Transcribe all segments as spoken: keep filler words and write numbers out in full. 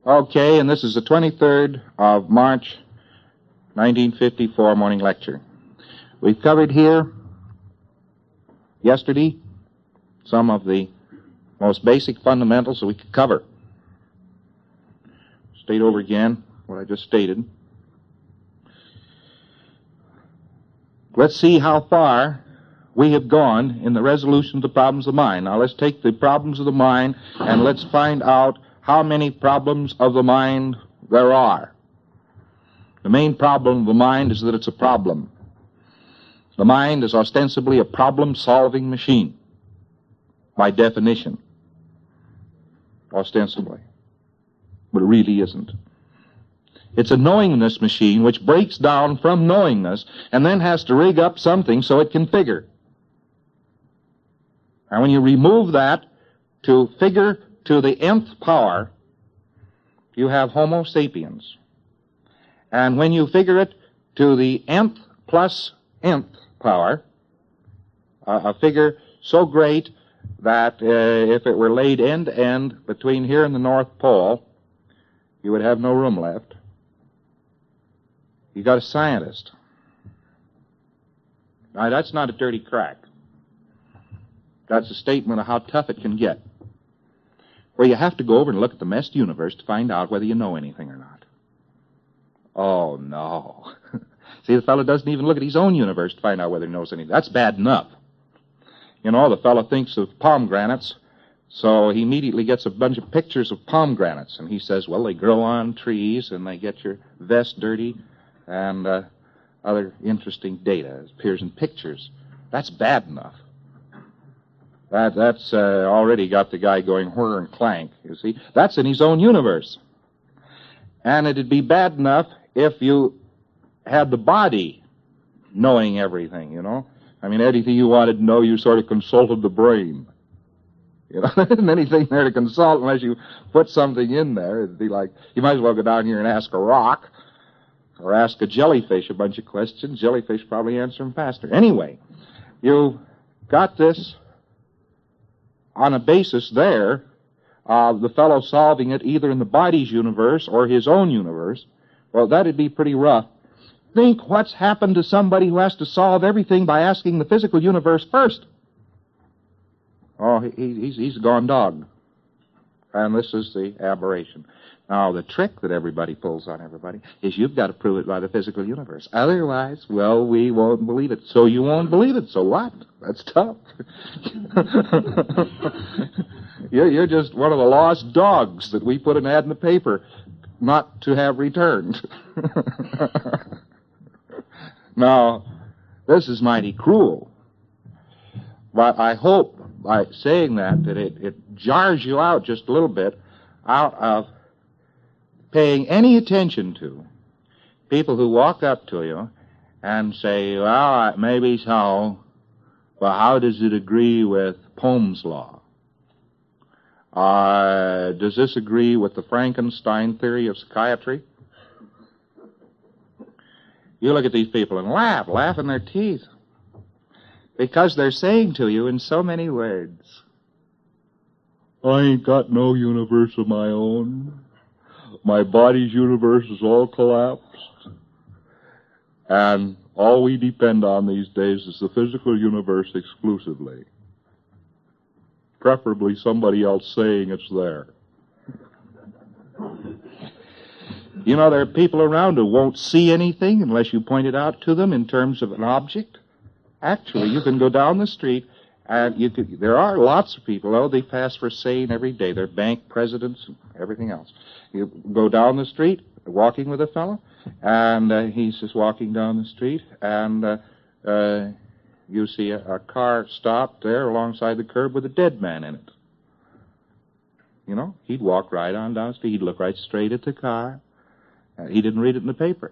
Okay, and this is the twenty-third of March, nineteen fifty-four morning lecture. We've covered here yesterday some of the most basic fundamentals that we could cover. State over again what I just stated. Let's see how far we have gone in the resolution of the problems of the mind. Now let's take the problems of the mind and let's find out how many problems of the mind there are. The main problem of the mind is that it's a problem. The mind is ostensibly a problem-solving machine, by definition. Ostensibly. But it really isn't. It's a knowingness machine which breaks down from knowingness and then has to rig up something so it can figure. And when you remove that to figure to the nth power, you have Homo sapiens. And when you figure it to the nth plus nth power, uh, a figure so great that uh, if it were laid end to end between here and the North Pole, you would have no room left. You got a scientist. Now, that's not a dirty crack. That's a statement of how tough it can get. Where you have to go over and look at the messed universe to find out whether you know anything or not. Oh, no. See, the fellow doesn't even look at his own universe to find out whether he knows anything. That's bad enough. You know, the fellow thinks of pomegranates, so he immediately gets a bunch of pictures of pomegranates, and he says, well, they grow on trees, and they get your vest dirty, and uh, other interesting data. It appears in pictures. That's bad enough. That, that's uh, already got the guy going whir and clank, you see. That's in his own universe. And it'd be bad enough if you had the body knowing everything, you know. I mean, anything you wanted to know, you sort of consulted the brain. You know, there isn't anything there to consult unless you put something in there. It'd be like, you might as well go down here and ask a rock or ask a jellyfish a bunch of questions. Jellyfish probably answer them faster. Anyway, you got this on a basis there of the fellow solving it either in the body's universe or his own universe. Well, that'd be pretty rough. Think what's happened to somebody who has to solve everything by asking the physical universe first. Oh, he, he's, he's gone dog. And this is the aberration. Now, the trick that everybody pulls on everybody is you've got to prove it by the physical universe. Otherwise, well, we won't believe it. So you won't believe it. So what? That's tough. you're, you're just one of the lost dogs that we put an ad in the paper not to have returned. Now, this is mighty cruel. But I hope by saying that that it, it jars you out just a little bit out of paying any attention to people who walk up to you and say, well, maybe so, but how does it agree with Pohm's law? Uh, does this agree with the Frankenstein theory of psychiatry? You look at these people and laugh, laugh in their teeth, because they're saying to you in so many words, I ain't got no universe of my own. My body's universe is all collapsed. And all we depend on these days is the physical universe exclusively. Preferably somebody else saying it's there. You know, there are people around who won't see anything unless you point it out to them in terms of an object. Actually, you can go down the street, and you could, there are lots of people, oh, they pass for sane every day. They're bank presidents and everything else. You go down the street, walking with a fellow, and uh, he's just walking down the street, and uh, uh, you see a, a car stopped there alongside the curb with a dead man in it. You know, he'd walk right on down the street. He'd look right straight at the car. Uh, he didn't read it in the paper.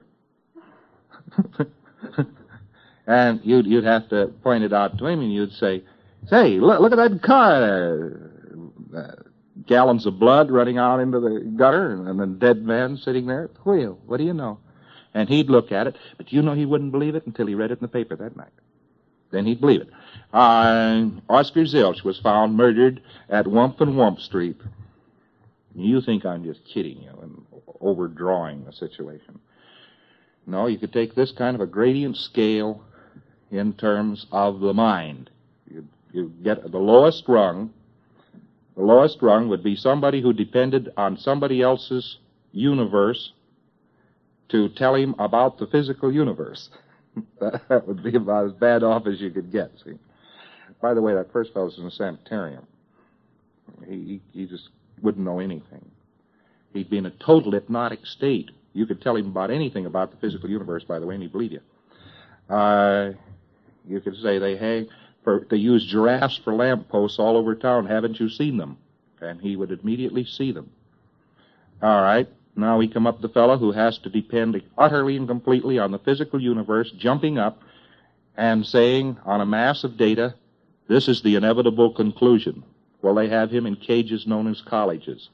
And you'd, you'd have to point it out to him, and you'd say, say, look, look at that car there. Uh, gallons of blood running out into the gutter, and a dead man sitting there at the wheel. What do you know? And he'd look at it, but you know he wouldn't believe it until he read it in the paper that night. Then he'd believe it. Uh, Oscar Zilch was found murdered at Wump and Wump Street. You think I'm just kidding you and overdrawing the situation. No, you could take this kind of a gradient scale in terms of the mind. You, you get the lowest rung. The lowest rung would be somebody who depended on somebody else's universe to tell him about the physical universe. That would be about as bad off as you could get, see. By the way, that first fellow's in a sanitarium. He, he, he just wouldn't know anything. He'd be in a total hypnotic state. You could tell him about anything about the physical universe, by the way, and he'd believe you. Uh, you could say they hang, for, they use giraffes for lampposts all over town. Haven't you seen them? And he would immediately see them. All right. Now we come up to the fellow who has to depend utterly and completely on the physical universe, jumping up and saying on a mass of data, this is the inevitable conclusion. Well, they have him in cages known as colleges.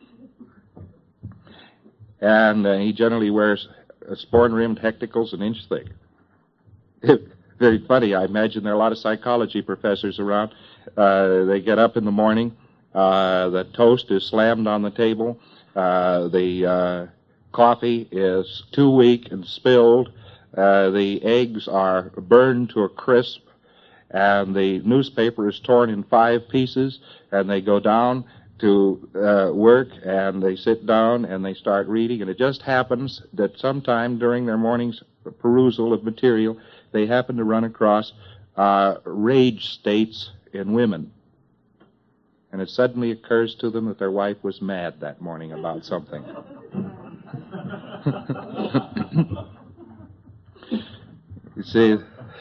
And uh, he generally wears uh, sporn-rimmed hecticles an inch thick. Very funny. I imagine there are a lot of psychology professors around. Uh, they get up in the morning. Uh, the toast is slammed on the table. Uh, the uh, coffee is too weak and spilled. Uh, the eggs are burned to a crisp. And the newspaper is torn in five pieces. And they go down to uh, work, and they sit down, and they start reading. And it just happens that sometime during their morning's perusal of material, they happen to run across uh, rage states in women. And it suddenly occurs to them that their wife was mad that morning about something. You see,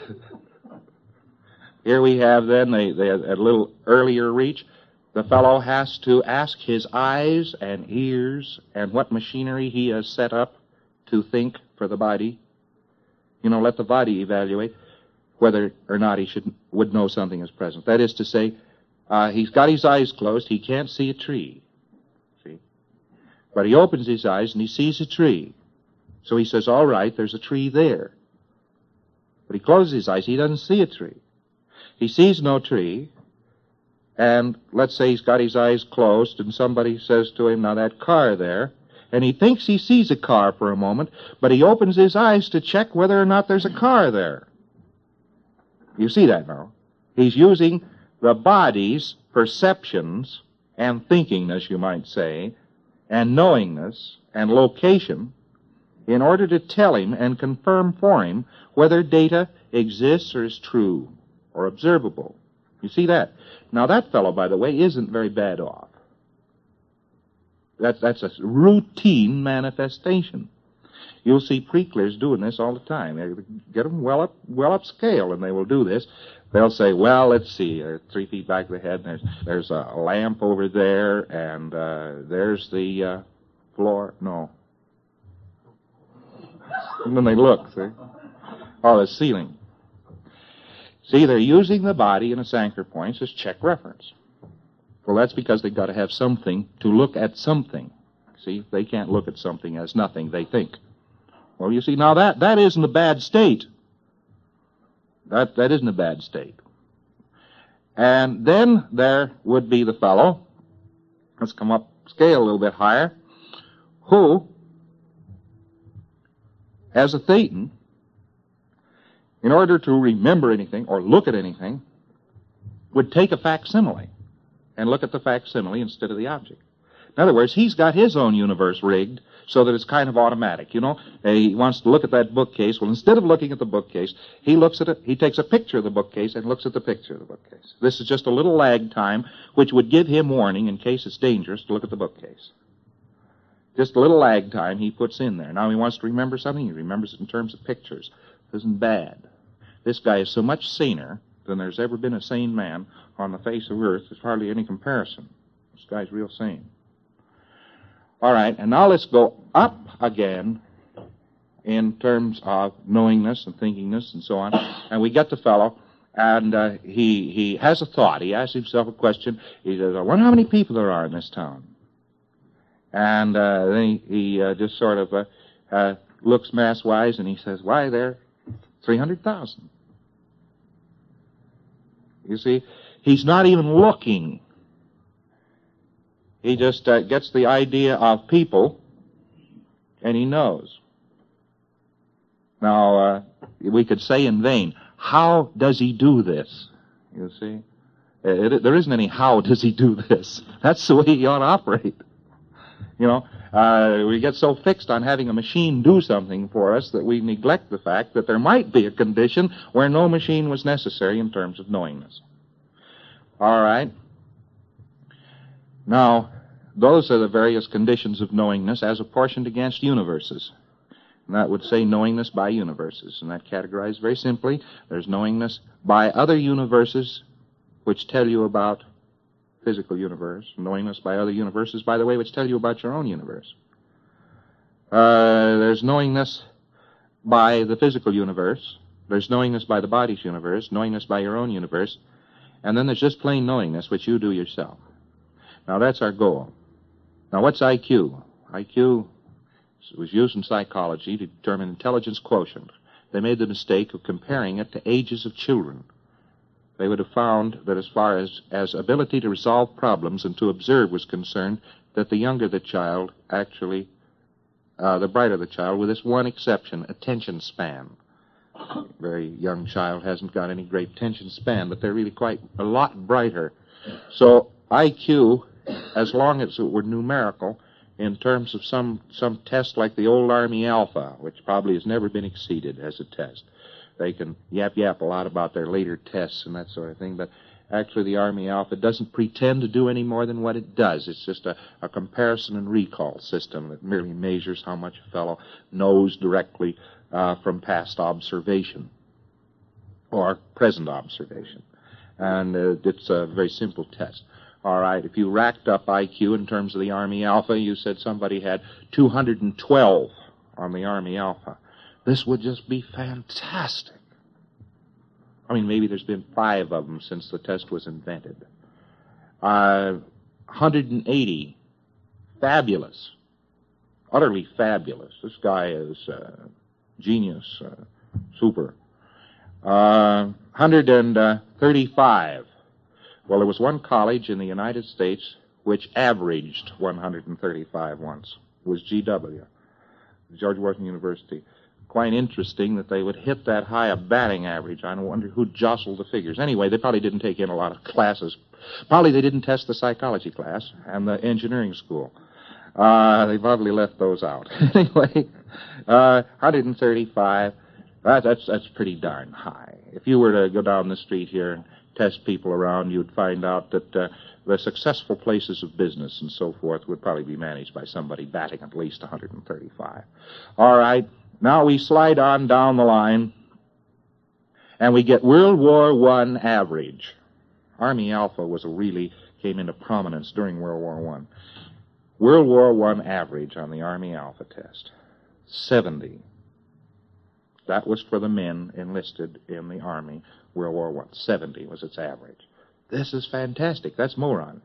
here we have then, they, they at a little earlier reach, the fellow has to ask his eyes and ears and what machinery he has set up to think for the body. You know, let the body evaluate whether or not he should would know something is present. That is to say, uh, he's got his eyes closed. He can't see a tree. See? But he opens his eyes and he sees a tree. So he says, all right, there's a tree there. But he closes his eyes. He doesn't see a tree. He sees no tree. And let's say he's got his eyes closed and somebody says to him, now that car there, and he thinks he sees a car for a moment, but he opens his eyes to check whether or not there's a car there. You see that now? He's using the body's perceptions and thinkingness, you might say, and knowingness and location in order to tell him and confirm for him whether data exists or is true or observable. You see that? Now that fellow, by the way, isn't very bad off. That's, that's a routine manifestation. You'll see pre-clears doing this all the time. They get them well up, well upscale, and they will do this. They'll say, well, let's see, they're three feet back of the head, and there's, there's a lamp over there, and uh, there's the uh, floor. No. And then they look, see? Oh, the ceiling. See, they're using the body and its anchor points as check reference. Well, that's because they've got to have something to look at something. See, they can't look at something as nothing, they think. Well, you see, now that, that isn't a bad state. That, that isn't a bad state. And then there would be the fellow, let's come up scale a little bit higher, who, as a thetan, in order to remember anything or look at anything, would take a facsimile and look at the facsimile instead of the object. In other words, he's got his own universe rigged so that it's kind of automatic. You know, he wants to look at that bookcase. Well, instead of looking at the bookcase, he looks at it, he takes a picture of the bookcase and looks at the picture of the bookcase. This is just a little lag time which would give him warning in case it's dangerous to look at the bookcase. Just a little lag time he puts in there. Now he wants to remember something, he remembers it in terms of pictures. It isn't bad. This guy is so much saner than there's ever been a sane man on the face of Earth. There's hardly any comparison. This guy's real sane. All right, and now let's go up again in terms of knowingness and thinkingness and so on. And we get the fellow, and uh, he he has a thought. He asks himself a question. He says, I wonder how many people there are in this town. And uh, then he, he uh, just sort of uh, uh, looks mass-wise, and he says, why, there are three hundred thousand. You see, he's not even looking. He just uh, gets the idea of people, and he knows. Now, uh, we could say in vain, how does he do this? You see? It, it, there isn't any how does he do this. That's the way he ought to operate. You know, uh, we get so fixed on having a machine do something for us that we neglect the fact that there might be a condition where no machine was necessary in terms of knowingness. All right. Now, those are the various conditions of knowingness as apportioned against universes. And that would say knowingness by universes. And that categorized very simply, there's knowingness by other universes which tell you about physical universe, knowingness by other universes, by the way, which tell you about your own universe. Uh, there's knowingness by the physical universe. There's knowingness by the body's universe, knowingness by your own universe. And then there's just plain knowingness, which you do yourself. Now, that's our goal. Now, what's I Q? I Q was used in psychology to determine intelligence quotient. They made the mistake of comparing it to ages of children. They would have found that as far as, as ability to resolve problems and to observe was concerned, that the younger the child actually, uh, the brighter the child, with this one exception, attention span. A very young child hasn't got any great attention span, but they're really quite a lot brighter. So I Q, as long as it were numerical, in terms of some, some test like the old Army Alpha, which probably has never been exceeded as a test. They can yap-yap a lot about their later tests and that sort of thing, but actually the Army Alpha doesn't pretend to do any more than what it does. It's just a, a comparison and recall system that merely measures how much a fellow knows directly uh, from past observation or present observation. And uh, it's a very simple test. All right, if you racked up I Q in terms of the Army Alpha, you said somebody had two hundred twelve on the Army Alpha. This would just be fantastic. I mean, maybe there's been five of them since the test was invented. Uh, one hundred eighty, fabulous, utterly fabulous. This guy is uh, genius, uh, super. Uh, one hundred thirty-five. Well, there was one college in the United States which averaged one hundred thirty-five once. It was G W, George Washington University. Quite interesting that they would hit that high a batting average. I wonder who jostled the figures. Anyway, they probably didn't take in a lot of classes. Probably they didn't test the psychology class and the engineering school. Uh, they probably left those out. Anyway, uh, one hundred thirty-five, that, that's, that's pretty darn high. If you were to go down the street here and test people around, you'd find out that uh, the successful places of business and so forth would probably be managed by somebody batting at least one hundred thirty-five. All right. Now we slide on down the line, and we get World War One average. Army Alpha was a really came into prominence during World War One. World War One average on the Army Alpha test, seventy. That was for the men enlisted in the Army. World War One, seventy was its average. This is fantastic. That's moron.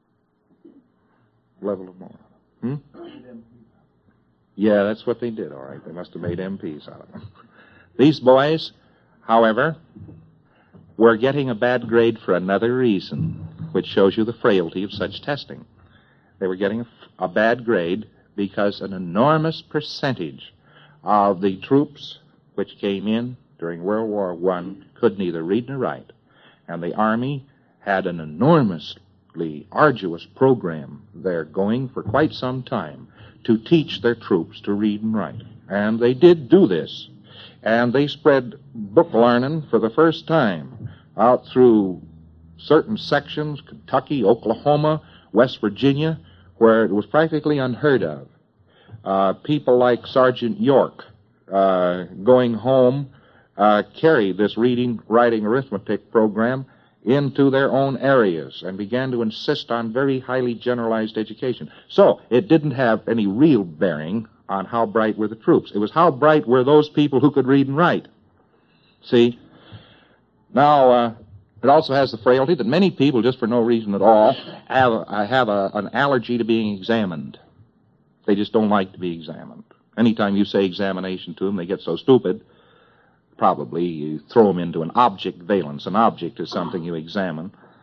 Level of moron. Hmm? Yeah, that's what they did, all right. They must have made M Ps out of them. These boys, however, were getting a bad grade for another reason, which shows you the frailty of such testing. They were getting a, a bad grade because an enormous percentage of the troops which came in during World War One could neither read nor write, and the Army had an enormously arduous program there going for quite some time to teach their troops to read and write. And they did do this. And they spread book learning for the first time out through certain sections, Kentucky, Oklahoma, West Virginia, where it was practically unheard of. Uh, people like Sergeant York uh, going home uh, carried this reading, writing, arithmetic program into their own areas and began to insist on very highly generalized education. So it didn't have any real bearing on how bright were the troops. It was how bright were those people who could read and write. See? Now, uh, it also has the frailty that many people, just for no reason at all, have, uh, have a, an allergy to being examined. They just don't like to be examined. Anytime you say examination to them, they get so stupid. Probably you throw them into an object valence. An object is something you examine.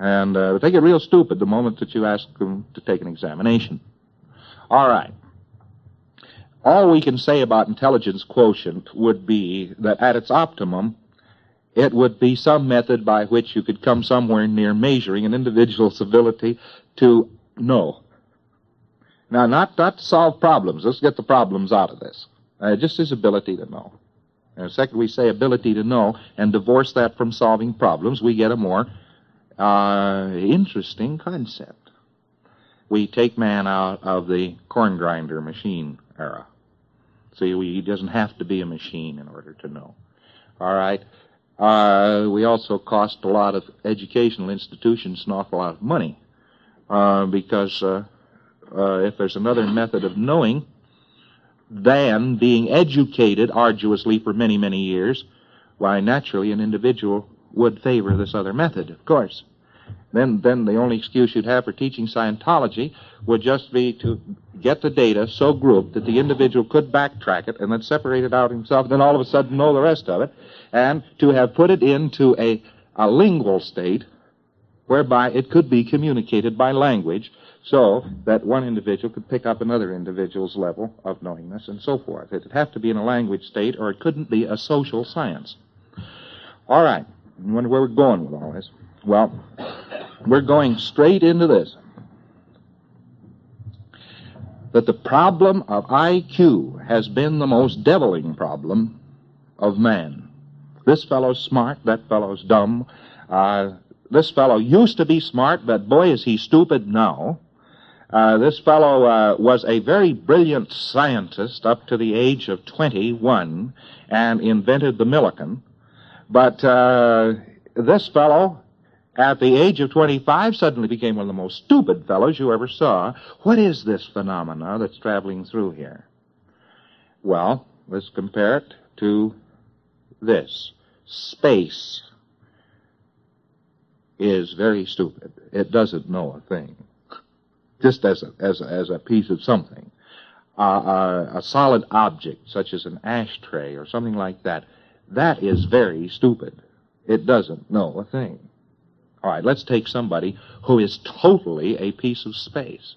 And uh, they get real stupid the moment that you ask them to take an examination. All right. All we can say about intelligence quotient would be that at its optimum, it would be some method by which you could come somewhere near measuring an individual's ability to know. Now, not, not to solve problems. Let's get the problems out of this. Uh, just his ability to know. And second, we say ability to know and divorce that from solving problems, we get a more uh, interesting concept. We take man out of the corn grinder machine era. See, we, he doesn't have to be a machine in order to know. All right. Uh, we also cost a lot of educational institutions an awful lot of money uh, because uh, uh, if there's another method of knowing than being educated arduously for many, many years, why, naturally, an individual would favor this other method, of course. Then, then the only excuse you'd have for teaching Scientology would just be to get the data so grouped that the individual could backtrack it and then separate it out himself, and then all of a sudden know the rest of it, and to have put it into a, a lingual state whereby it could be communicated by language so that one individual could pick up another individual's level of knowingness and so forth. It would have to be in a language state or it couldn't be a social science. All right. You wonder where we're going with all this? Well, we're going straight into this. That the problem of I Q has been the most deviling problem of man. This fellow's smart, that fellow's dumb. Uh, this fellow used to be smart, but boy is he stupid now. Uh, this fellow uh, was a very brilliant scientist up to the age of twenty-one and invented the Millikan. But uh, this fellow, at the age of twenty-five, suddenly became one of the most stupid fellows you ever saw. What is this phenomena that's traveling through here? Well, let's compare it to this. Space is very stupid. It doesn't know a thing. Just as a, as a, as a piece of something. Uh, uh, a solid object, such as an ashtray or something like that, that is very stupid. It doesn't know a thing. All right, let's take somebody who is totally a piece of space.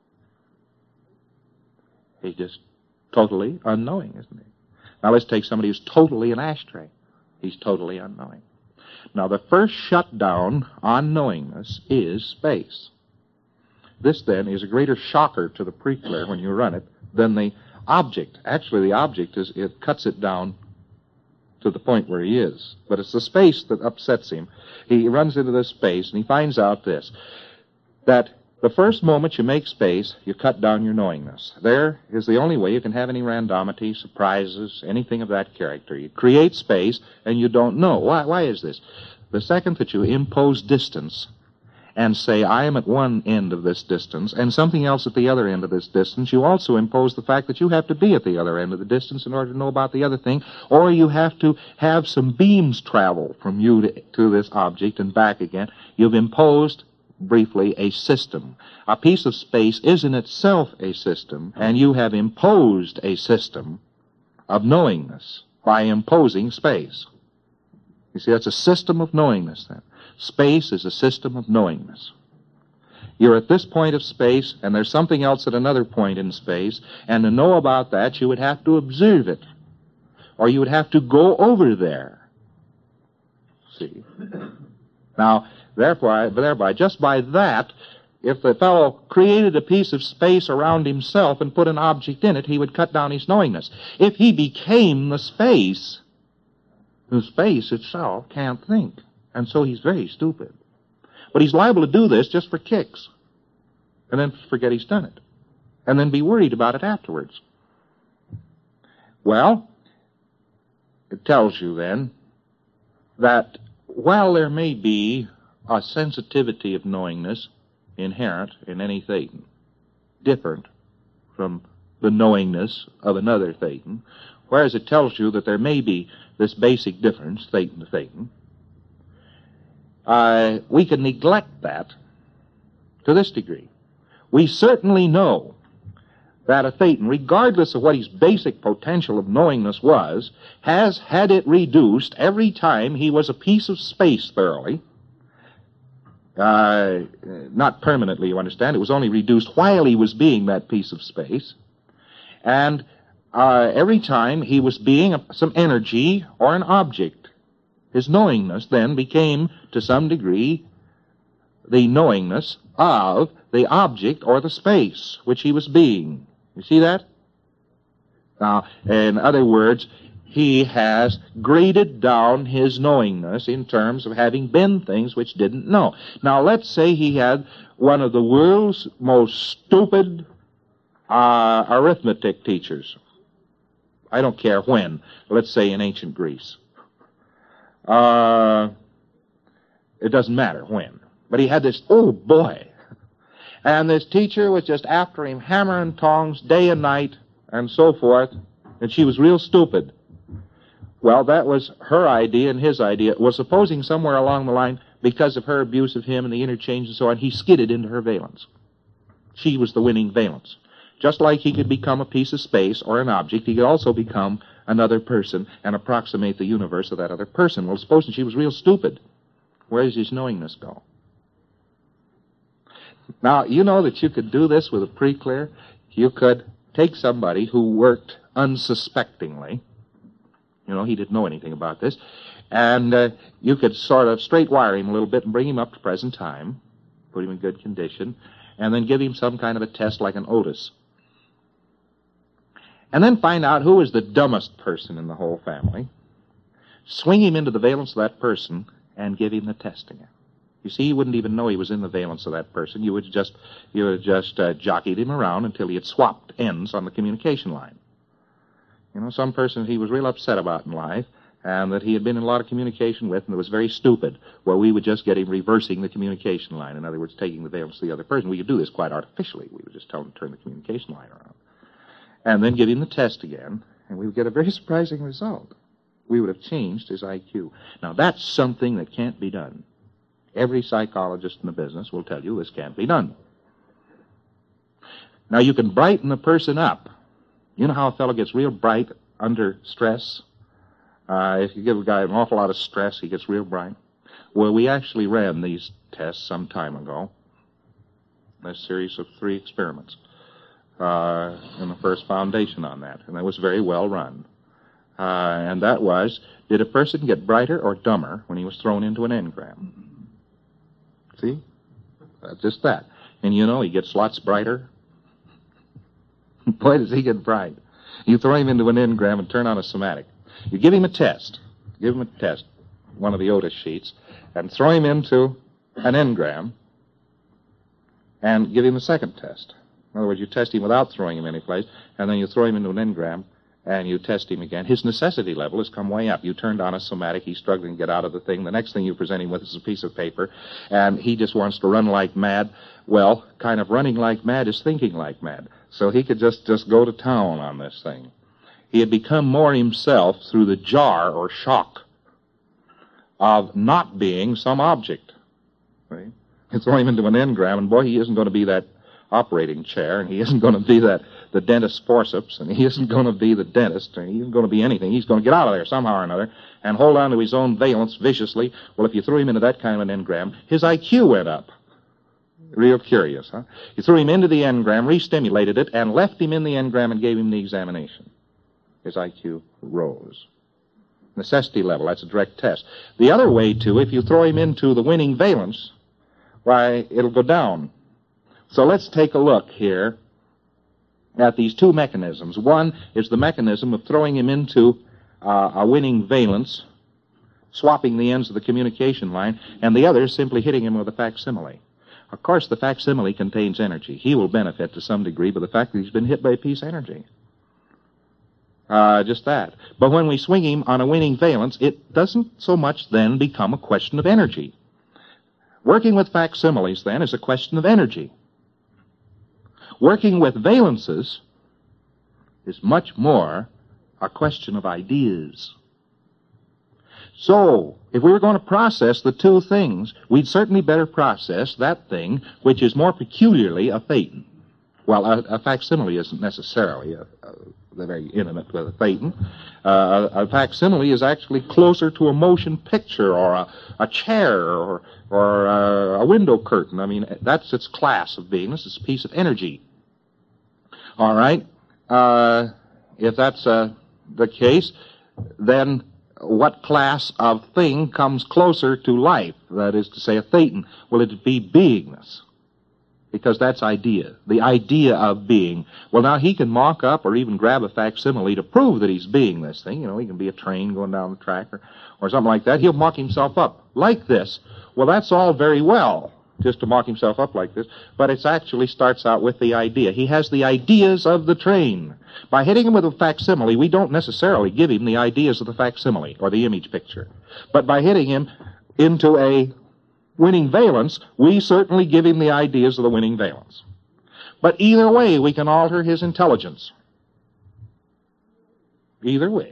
He's just totally unknowing, isn't he? Now let's take somebody who's totally an ashtray. He's totally unknowing. Now the first shutdown on knowingness is space. This, then, is a greater shocker to the pre-clear when you run it than the object. Actually, the object is, it cuts it down to the point where he is. But it's the space that upsets him. He runs into this space, and he finds out this, that the first moment you make space, you cut down your knowingness. There is the only way you can have any randomity, surprises, anything of that character. You create space, and you don't know. Why, why is this? The second that you impose distance and say, I am at one end of this distance, and something else at the other end of this distance, you also impose the fact that you have to be at the other end of the distance in order to know about the other thing, or you have to have some beams travel from you to, to this object and back again. You've imposed, briefly, a system. A piece of space is in itself a system, and you have imposed a system of knowingness by imposing space. You see, that's a system of knowingness, then. Space is a system of knowingness. You're at this point of space, and there's something else at another point in space, and to know about that, you would have to observe it, or you would have to go over there. See? Now, therefore, thereby, just by that, if the fellow created a piece of space around himself and put an object in it, he would cut down his knowingness. If he became the space, the space itself can't think. And so he's very stupid. But he's liable to do this just for kicks. And then forget he's done it. And then be worried about it afterwards. Well, it tells you then that while there may be a sensitivity of knowingness inherent in any Thetan, different from the knowingness of another Thetan, whereas it tells you that there may be this basic difference, Thetan to Thetan, Uh, we can neglect that to this degree. We certainly know that a Thetan, regardless of what his basic potential of knowingness was, has had it reduced every time he was a piece of space thoroughly, Uh, not permanently, you understand. It was only reduced while he was being that piece of space. And uh, every time he was being a, some energy or an object, his knowingness then became, to some degree, the knowingness of the object or the space which he was being. You see that? Now, in other words, he has graded down his knowingness in terms of having been things which didn't know. Now, let's say he had one of the world's most stupid uh, arithmetic teachers. I don't care when. Let's say in ancient Greece. Uh, it doesn't matter when. But he had this, oh boy. And this teacher was just after him, hammer and tongs, day and night, and so forth. And she was real stupid. Well, that was her idea and his idea. Well, supposing somewhere along the line, because of her abuse of him and the interchange and so on, he skidded into her valence. She was the winning valence. Just like he could become a piece of space or an object, he could also become another person and approximate the universe of that other person. Well, supposing she was real stupid, where does his knowingness go? Now, you know that you could do this with a pre-clear. You could take somebody who worked unsuspectingly. You know, he didn't know anything about this. And uh, you could sort of straight wire him a little bit and bring him up to present time, put him in good condition, and then give him some kind of a test like an Otis. And then find out who is the dumbest person in the whole family, swing him into the valence of that person, and give him the test again. You see, he wouldn't even know he was in the valence of that person. You would just, you would just uh, jockeyed him around until he had swapped ends on the communication line. You know, some person he was real upset about in life, and that he had been in a lot of communication with, and that was very stupid. Well, we would just get him reversing the communication line. In other words, taking the valence of the other person. We could do this quite artificially. We would just tell him to turn the communication line around. And then give him the test again, and we would get a very surprising result. We would have changed his I Q. Now, that's something that can't be done. Every psychologist in the business will tell you this can't be done. Now, you can brighten the person up. You know how a fellow gets real bright under stress? Uh, if you give a guy an awful lot of stress, he gets real bright. Well, we actually ran these tests some time ago, a series of three experiments. Uh, in the first foundation on that, and that was very well run. Uh, and that was, did a person get brighter or dumber when he was thrown into an engram? See? Uh, just that. And you know, he gets lots brighter. Boy, does he get bright. You throw him into an engram and turn on a somatic. You give him a test. Give him a test, one of the Otis sheets, and throw him into an engram and give him a second test. In other words, you test him without throwing him anyplace, and then you throw him into an engram, and you test him again. His necessity level has come way up. You turned on a somatic, he's struggling to get out of the thing. The next thing you present him with is a piece of paper, and he just wants to run like mad. Well, kind of running like mad is thinking like mad. So he could just, just go to town on this thing. He had become more himself through the jar or shock of not being some object. Right? You throw him into an engram, and boy, he isn't going to be that operating chair, and he isn't going to be that the dentist's forceps, and he isn't going to be the dentist, and he isn't going to be anything. He's going to get out of there somehow or another and hold on to his own valence viciously. Well, if you threw him into that kind of an engram, his I Q went up. Real curious, huh? You threw him into the engram, re-stimulated it, and left him in the engram and gave him the examination. His I Q rose. Necessity level, that's a direct test. The other way, too, if you throw him into the winning valence, why, it'll go down. So let's take a look here at these two mechanisms. One is the mechanism of throwing him into uh, a winning valence, swapping the ends of the communication line, and the other is simply hitting him with a facsimile. Of course, the facsimile contains energy. He will benefit to some degree by the fact that he's been hit by a piece of energy. Uh, just that. But when we swing him on a winning valence, it doesn't so much then become a question of energy. Working with facsimiles, then, is a question of energy. Working with valences is much more a question of ideas. So, if we were going to process the two things, we'd certainly better process that thing which is more peculiarly a phaeton. Well, a, a facsimile isn't necessarily a, a, a very intimate with a phaeton. Uh, a, a facsimile is actually closer to a motion picture or a, a chair or, or a, a window curtain. I mean, that's its class of beingness. It's a piece of energy. All right? Uh, if that's uh, the case, then what class of thing comes closer to life? That is to say, a thetan. Will it be beingness? Because that's idea. The idea of being. Well, now he can mock up or even grab a facsimile to prove that he's being this thing. You know, he can be a train going down the track or, or something like that. He'll mock himself up like this. Well, that's all very well, just to mock himself up like this, but it actually starts out with the idea. He has the ideas of the train. By hitting him with a facsimile, we don't necessarily give him the ideas of the facsimile or the image picture. But by hitting him into a winning valence, we certainly give him the ideas of the winning valence. But either way, we can alter his intelligence. Either way.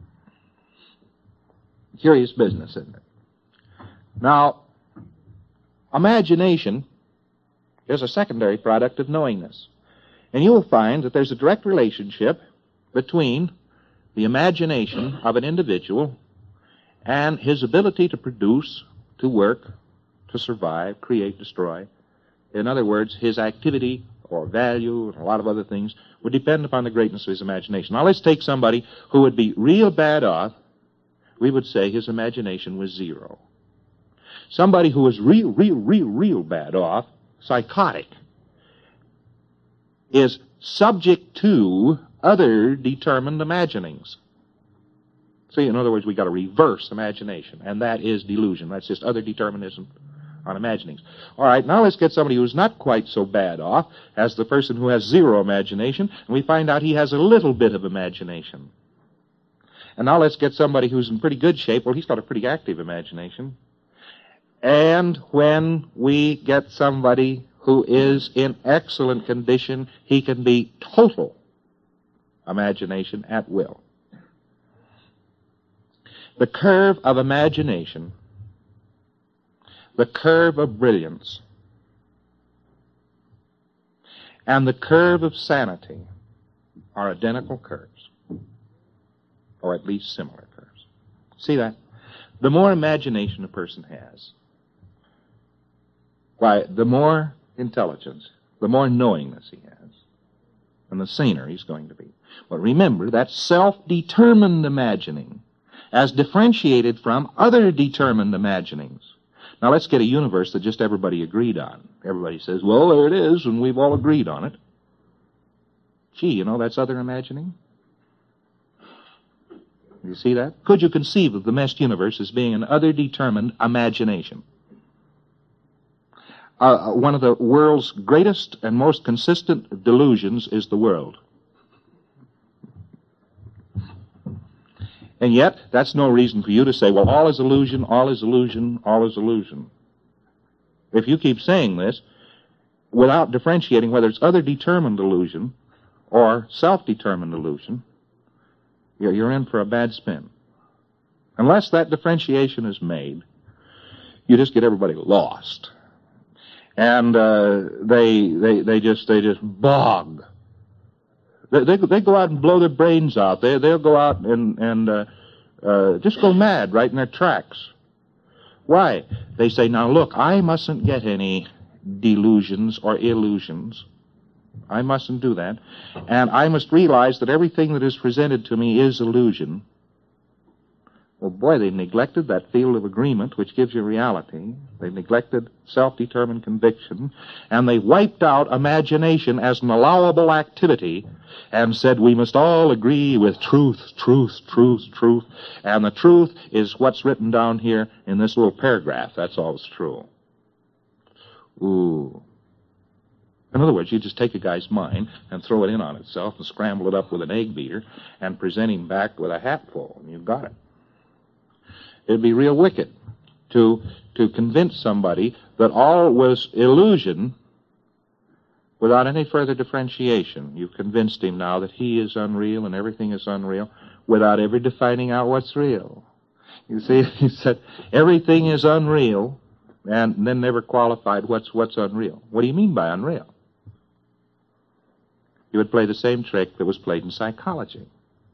Curious business, isn't it? Now, imagination is a secondary product of knowingness. And you will find that there's a direct relationship between the imagination of an individual and his ability to produce, to work, to survive, create, destroy. In other words, his activity or value and a lot of other things would depend upon the greatness of his imagination. Now let's take somebody who would be real bad off. We would say his imagination was zero. Somebody who was real, real, real, real bad off, psychotic, is subject to other determined imaginings. See, in other words, we've got a reverse imagination, and that is delusion. That's just other determinism on imaginings. All right, now let's get somebody who's not quite so bad off as the person who has zero imagination, and we find out he has a little bit of imagination. And now let's get somebody who's in pretty good shape. Well, he's got a pretty active imagination. And when we get somebody who is in excellent condition, he can be total imagination at will. The curve of imagination, the curve of brilliance, and the curve of sanity are identical curves, or at least similar curves. See that? The more imagination a person has, why, the more intelligence, the more knowingness he has, and the saner he's going to be. But remember, that's self-determined imagining, as differentiated from other determined imaginings. Now let's get a universe that just everybody agreed on. Everybody says, well, there it is, and we've all agreed on it. Gee, you know, that's other imagining. You see that? Could you conceive of the meshed universe as being an other determined imagination? Uh, one of the world's greatest and most consistent delusions is the world. And yet, that's no reason for you to say, well, all is illusion, all is illusion, all is illusion. If you keep saying this, without differentiating whether it's other determined illusion or self-determined illusion, you're, you're in for a bad spin. Unless that differentiation is made, you just get everybody lost. And uh, they, they, they just, they just bog. They, they, they go out and blow their brains out. They, they'll go out and, and uh, uh, just go mad right in their tracks. Why? They say, now look, I mustn't get any delusions or illusions. I mustn't do that. And I must realize that everything that is presented to me is illusion. Well, boy, they've neglected that field of agreement which gives you reality. They've neglected self-determined conviction. And they wiped out imagination as an allowable activity and said we must all agree with truth, truth, truth, truth. And the truth is what's written down here in this little paragraph. That's all that's true. Ooh. In other words, you just take a guy's mind and throw it in on itself and scramble it up with an egg beater and present him back with a hatful, and you've got it. It'd be real wicked to to convince somebody that all was illusion without any further differentiation. You've convinced him now that he is unreal and everything is unreal without ever defining out what's real. You see, he said everything is unreal and then never qualified what's what's unreal. What do you mean by unreal? You would play the same trick that was played in psychology.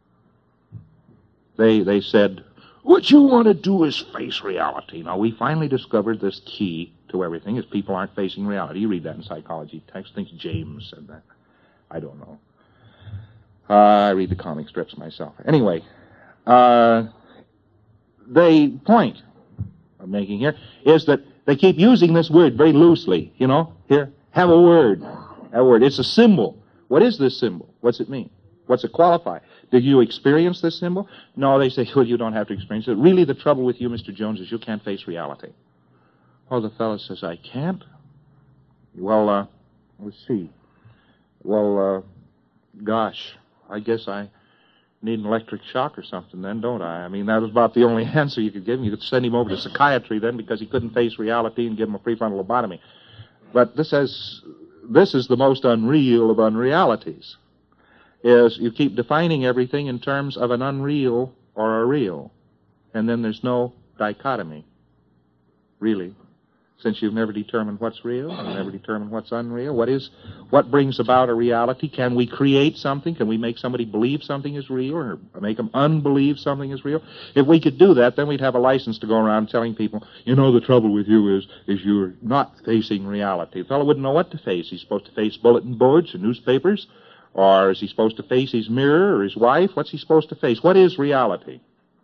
They they said, what you want to do is face reality. Now, we finally discovered this key to everything is people aren't facing reality. You read that in psychology text. I think James said that. I don't know. Uh, I read the comic strips myself. Anyway, uh, the point I'm making here is that they keep using this word very loosely. You know, here, have a word. Have a word. It's a symbol. What is this symbol? What's it mean? What's it qualify? Did you experience this symbol? No, they say, well, you don't have to experience it. Really, the trouble with you, Mister Jones, is you can't face reality. Oh, the fellow says, I can't? Well, uh, let's see. Well, uh, gosh, I guess I need an electric shock or something then, don't I? I mean, that was about the only answer you could give him. You could send him over to psychiatry then because he couldn't face reality and give him a prefrontal lobotomy. But this has, this is the most unreal of unrealities, is you keep defining everything in terms of an unreal or a real, and then there's no dichotomy, really, since you've never determined what's real and never determined what's unreal. What is, what brings about a reality? Can we create something? Can we make somebody believe something is real or make them unbelieve something is real? If we could do that, then we'd have a license to go around telling people, you know, the trouble with you is, is you're not facing reality. The fellow wouldn't know what to face. He's supposed to face bulletin boards or newspapers, or is he supposed to face his mirror or his wife? What's he supposed to face? What is reality?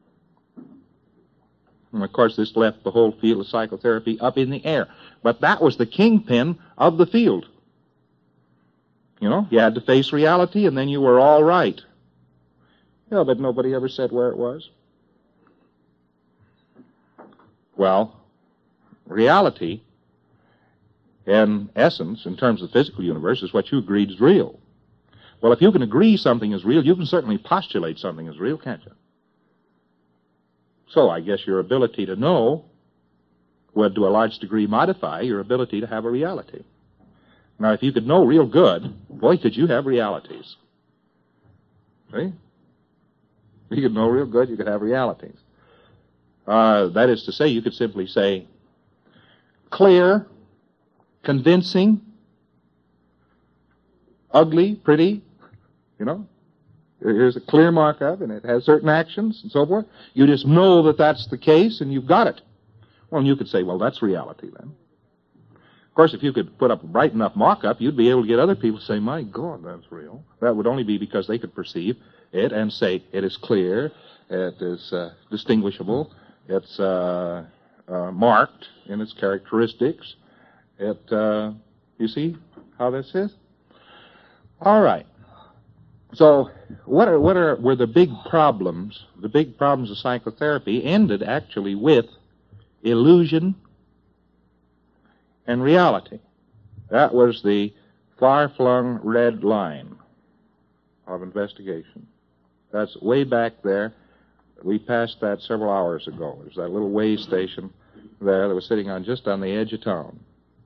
And, of course, this left the whole field of psychotherapy up in the air. But that was the kingpin of the field. You know, you had to face reality, and then you were all right. Yeah, but nobody ever said where it was. Well, reality, in essence, in terms of the physical universe, is what you agreed is real. Well, if you can agree something is real, you can certainly postulate something is real, can't you? So I guess your ability to know would, to a large degree, modify your ability to have a reality. Now, if you could know real good, boy, could you have realities. See? If you could know real good, you could have realities. Uh, that is to say, you could simply say, clear, convincing, ugly, pretty, you know. Here's a clear markup, and it has certain actions and so forth. You just know that that's the case, and you've got it. Well, and you could say, well, that's reality then. Of course, if you could put up a bright enough markup, you'd be able to get other people to say, my God, that's real. That would only be because they could perceive it and say it is clear, it is uh, distinguishable, it's uh, uh, marked in its characteristics. It, uh, you see how this is? All right. So, what are what are were the big problems? The big problems of psychotherapy ended actually with illusion and reality. That was the far-flung red line of investigation. That's way back there. We passed that several hours ago. There's that little way station there that was sitting on just on the edge of town.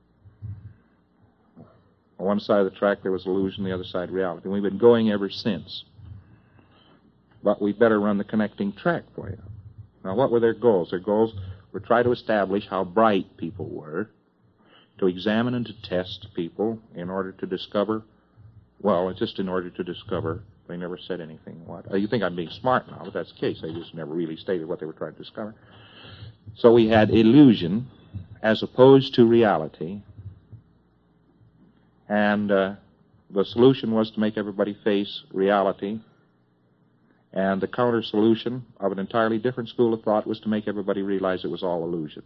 On one side of the track there was illusion, the other side reality. And we've been going ever since. But we'd better run the connecting track for you. Now, what were their goals? Their goals were to try to establish how bright people were, to examine and to test people in order to discover, well, just in order to discover. They never said anything. What? Uh, you think I'm being smart now, but that's the case. They just never really stated what they were trying to discover. So we had illusion as opposed to reality. And uh, the solution was to make everybody face reality. And the counter-solution of an entirely different school of thought was to make everybody realize it was all illusion.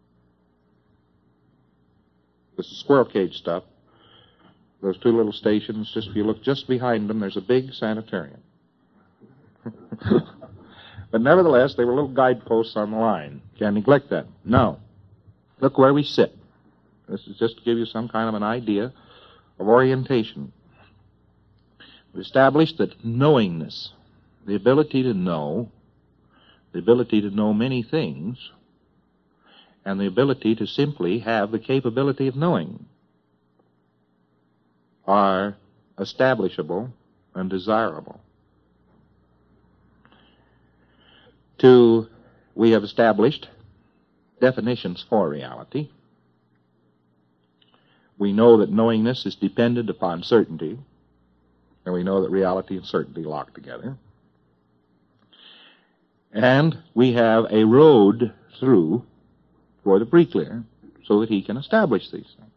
This is squirrel cage stuff. Those two little stations, just if you look just behind them, there's a big sanitarium. But nevertheless, they were little guideposts on the line. Can't neglect that. Now, look where we sit. This is just to give you some kind of an idea of orientation. We established that knowingness, the ability to know, the ability to know many things, and the ability to simply have the capability of knowing are establishable and desirable. Two, we have established definitions for reality. We know that knowingness is dependent upon certainty, and we know that reality and certainty lock together. And we have a road through for the pre-clear, so that he can establish these things.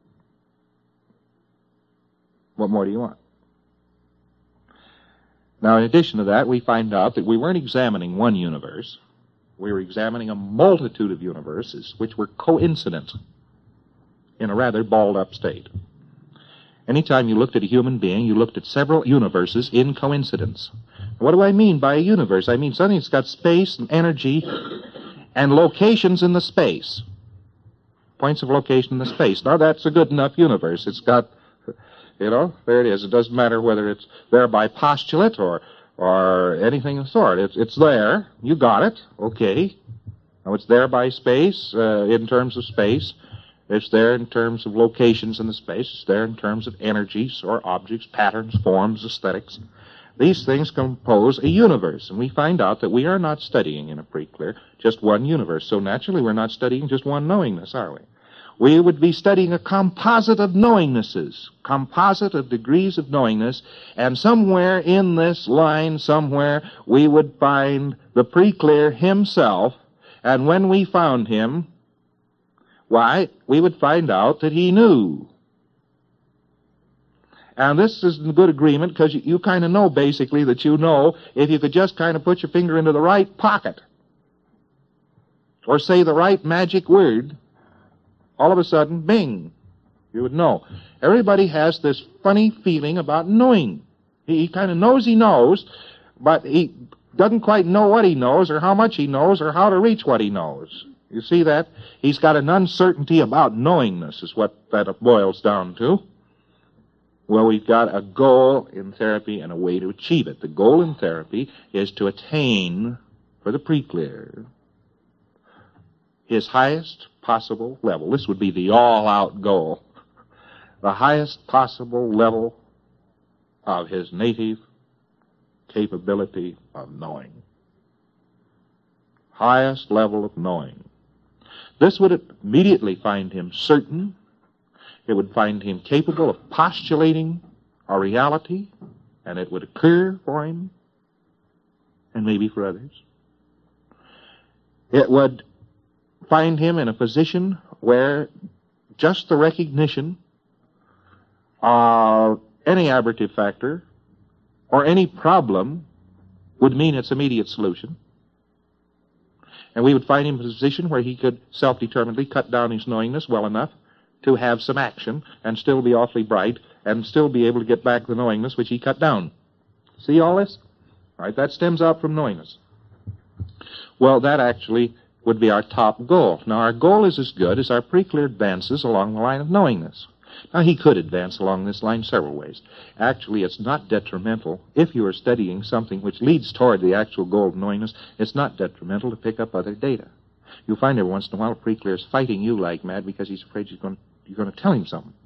What more do you want? Now, in addition to that, we find out that we weren't examining one universe. We were examining a multitude of universes which were coincident in a rather balled-up state. Anytime you looked at a human being, you looked at several universes in coincidence. What do I mean by a universe? I mean something that's got space and energy and locations in the space. Points of location in the space. Now, that's a good enough universe. It's got, you know, there it is. It doesn't matter whether it's there by postulate or or anything of the sort. It's, it's there. You got it. Okay. Now, it's there by space, uh, in terms of space. It's there in terms of locations in the space. It's there in terms of energies or objects, patterns, forms, aesthetics. These things compose a universe, and we find out that we are not studying in a pre-clear just one universe. So naturally, we're not studying just one knowingness, are we? We would be studying a composite of knowingnesses, composite of degrees of knowingness, and somewhere in this line, somewhere, we would find the pre-clear himself, and when we found him, why, we would find out that he knew. And this is in good agreement because you, you kind of know, basically, that you know if you could just kind of put your finger into the right pocket or say the right magic word, all of a sudden, bing, you would know. Everybody has this funny feeling about knowing. He, he kind of knows he knows, but he doesn't quite know what he knows or how much he knows or how to reach what he knows. You see that? He's got an uncertainty about knowingness is what that boils down to. Well, we've got a goal in therapy and a way to achieve it. The goal in therapy is to attain, for the pre-clear, his highest possible level. This would be the all-out goal. The highest possible level of his native capability of knowing. Highest level of knowing. This would immediately find him certain. It would find him capable of postulating a reality, and it would occur for him, and maybe for others. It would find him in a position where just the recognition of any aberrative factor or any problem would mean its immediate solution. And we would find him in a position where he could self-determinedly cut down his knowingness well enough to have some action and still be awfully bright and still be able to get back the knowingness which he cut down. See all this? All right, that stems out from knowingness. Well, that actually would be our top goal. Now, our goal is as good as our pre-clear advances along the line of knowingness. Now, he could advance along this line several ways. Actually, it's not detrimental. If you are studying something which leads toward the actual goal of knowingness, it's not detrimental to pick up other data. You'll find every once in a while a pre-clear is fighting you like mad because he's afraid you're going, you're going to tell him something.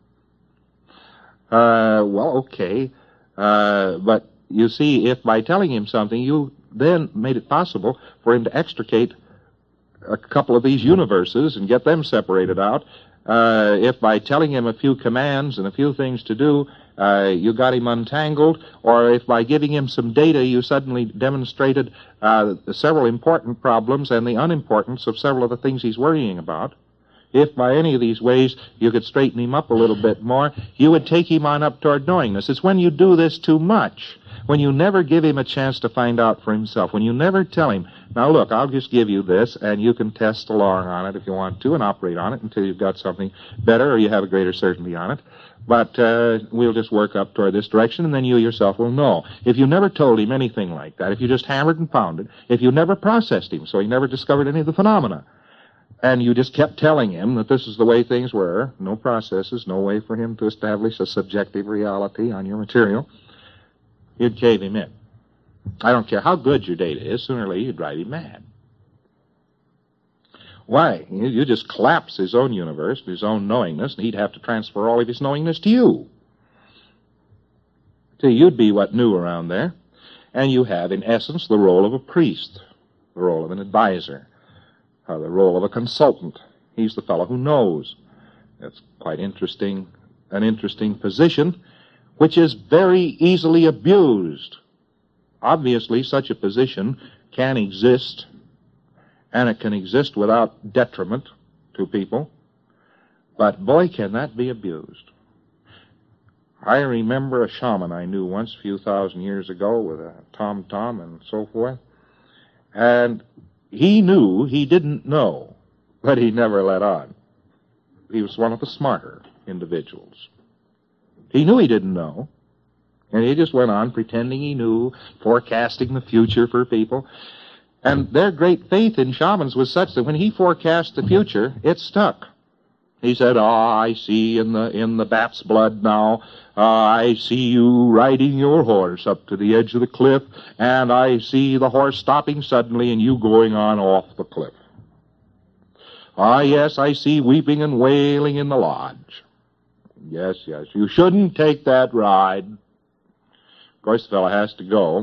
Uh, well, okay. Uh, but you see, if by telling him something, you then made it possible for him to extricate a couple of these universes and get them separated out. Uh, if by telling him a few commands and a few things to do, uh, you got him untangled, or if by giving him some data you suddenly demonstrated uh, several important problems and the unimportance of several of the things he's worrying about, if by any of these ways you could straighten him up a little bit more, you would take him on up toward knowingness. It's when you do this too much, when you never give him a chance to find out for himself, when you never tell him, now look, I'll just give you this, and you can test along on it if you want to and operate on it until you've got something better or you have a greater certainty on it. But uh, we'll just work up toward this direction, and then you yourself will know. If you never told him anything like that, if you just hammered and pounded, if you never processed him so he never discovered any of the phenomena, and you just kept telling him that this is the way things were, no processes, no way for him to establish a subjective reality on your material, you'd cave him in. I don't care how good your data is, sooner or later you'd drive him mad. Why? You, you just collapse his own universe, his own knowingness, and he'd have to transfer all of his knowingness to you. See, you'd be what knew around there, and you have, in essence, the role of a priest, the role of an advisor, uh, the role of a consultant. He's the fellow who knows. That's quite interesting, an interesting position, which is very easily abused. Obviously, such a position can exist, and it can exist without detriment to people. But, boy, can that be abused. I remember a shaman I knew once a few thousand years ago with a tom-tom and so forth. And he knew he didn't know, but he never let on. He was one of the smarter individuals. He knew he didn't know, and he just went on pretending he knew, forecasting the future for people. And their great faith in shamans was such that when he forecast the future, it stuck. He said, "Ah, I see in the in the bat's blood now. Uh, I see you riding your horse up to the edge of the cliff, and I see the horse stopping suddenly and you going on off the cliff. Ah, yes, I see weeping and wailing in the lodge. Yes, yes, you shouldn't take that ride." Of course, the fellow has to go.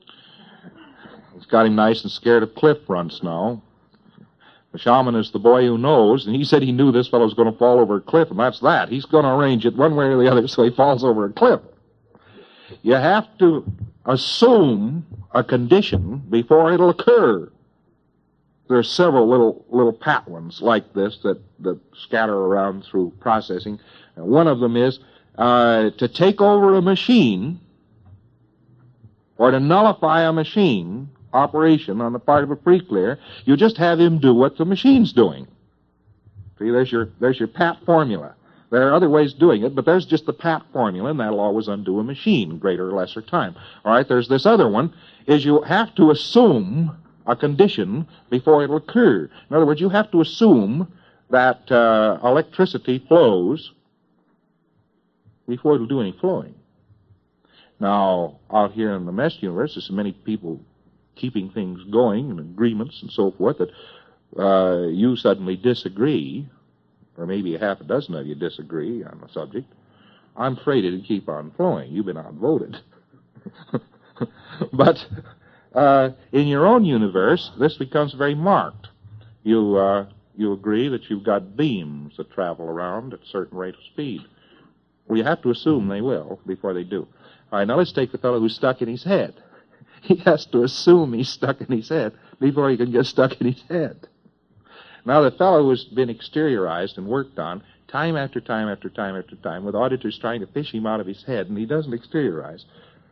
It's got him nice and scared of cliff fronts now. The shaman is the boy who knows, and he said he knew this fellow was going to fall over a cliff, and that's that. He's going to arrange it one way or the other so he falls over a cliff. You have to assume a condition before it'll occur. There are several little little pat ones like this that, that scatter around through processing. And one of them is uh, to take over a machine or to nullify a machine operation on the part of a pre-clear. You just have him do what the machine's doing. See, there's your there's your pat formula. There are other ways of doing it, but there's just the pat formula, and that'll always undo a machine, greater or lesser time. All right, there's this other one, is you have to assume a condition before it'll occur. In other words, you have to assume that uh, electricity flows before it'll do any flowing. Now, out here in the mesh universe, there's so many people keeping things going and agreements and so forth that uh, you suddenly disagree, or maybe a half a dozen of you disagree on the subject. I'm afraid it'd keep on flowing. You've been outvoted. But uh, in your own universe, this becomes very marked. You uh, you agree that you've got beams that travel around at a certain rate of speed. Well, you have to assume they will before they do. All right, now let's take the fellow who's stuck in his head. He has to assume he's stuck in his head before he can get stuck in his head. Now, the fellow who's been exteriorized and worked on time after time after time after time with auditors trying to fish him out of his head, and he doesn't exteriorize,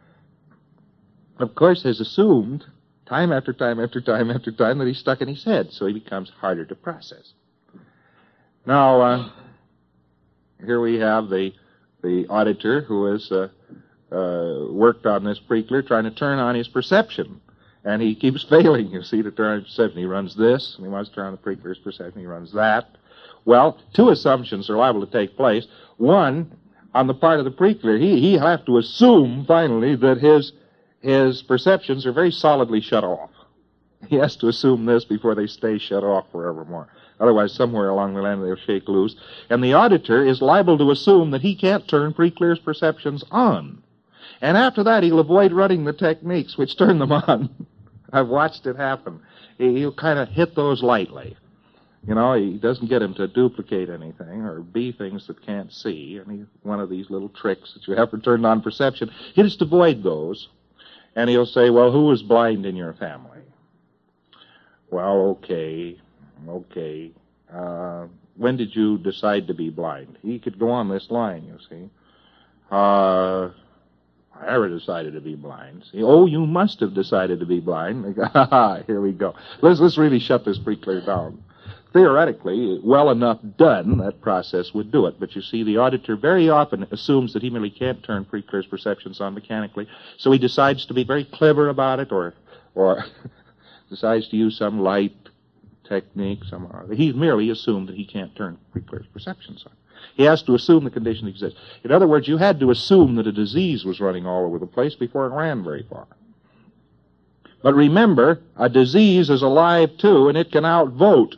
of course, has assumed time after time after time after time that he's stuck in his head, so he becomes harder to process. Now, uh, here we have the the auditor who has uh, uh, worked on this pre-clear, trying to turn on his perception. And he keeps failing, you see, to turn on his perception. He runs this, and he wants to turn on the pre-clear's perception. He runs that. Well, two assumptions are liable to take place. One, on the part of the pre-clear, he, he'll have to assume, finally, that his, his perceptions are very solidly shut off. He has to assume this before they stay shut off forevermore. Otherwise, somewhere along the line, they'll shake loose. And the auditor is liable to assume that he can't turn pre-clear's perceptions on. And after that, he'll avoid running the techniques which turn them on. I've watched it happen. He'll kind of hit those lightly. You know, he doesn't get him to duplicate anything or be things that can't see. Any one of these little tricks that you have for turn on perception, he'll just avoid those. And he'll say, well, who was blind in your family? Well, okay, okay. Uh, when did you decide to be blind? He could go on this line, you see. Uh... I never decided to be blind. See, oh, you must have decided to be blind. Here we go. Let's let's really shut this pre-clear down. Theoretically, well enough done, that process would do it. But you see, the auditor very often assumes that he merely can't turn pre-clear's perceptions on mechanically, so he decides to be very clever about it, or or decides to use some light technique. Some he's merely assumed that he can't turn pre-clear's perceptions on. He has to assume the condition exists. In other words, you had to assume that a disease was running all over the place before it ran very far. But remember, a disease is alive too, and it can outvote.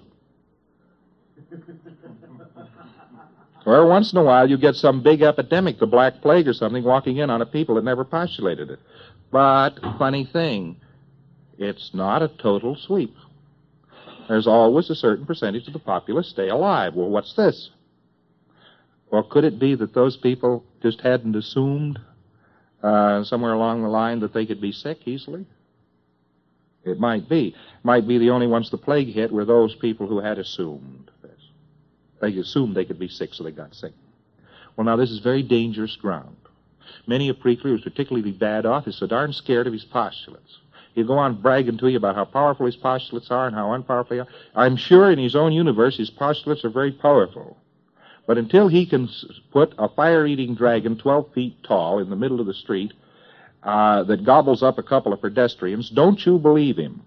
Or once in a while, you get some big epidemic, the Black Plague or something, walking in on a people that never postulated it. But, funny thing, it's not a total sweep. There's always a certain percentage of the populace stay alive. Well, what's this? Well, could it be that those people just hadn't assumed uh, somewhere along the line that they could be sick easily? It might be. Might be the only ones the plague hit were those people who had assumed this. They assumed they could be sick, so they got sick. Well, now, this is very dangerous ground. Many a preacher who's particularly bad off is so darn scared of his postulates. He'll go on bragging to you about how powerful his postulates are and how unpowerful they are. I'm sure in his own universe his postulates are very powerful. But until he can put a fire-eating dragon twelve feet tall in the middle of the street uh, that gobbles up a couple of pedestrians, don't you believe him.